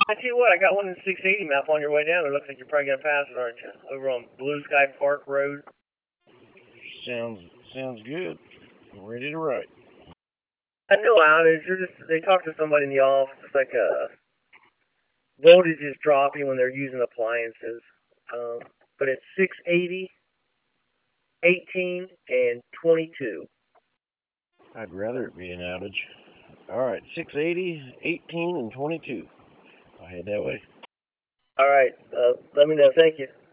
I tell you what, I got one in the 680 map on your way down. It looks like you're probably gonna pass it, aren't you? Over on Blue Sky Park Road. Sounds good. I'm ready to write. No outage. They talked to somebody in the office. It's like voltage is dropping when they're using appliances. But it's 680, 18, and 22. I'd rather it be an outage. All right, 680, 18, and 22. I'll head that way. All right. Let me know. Thank you.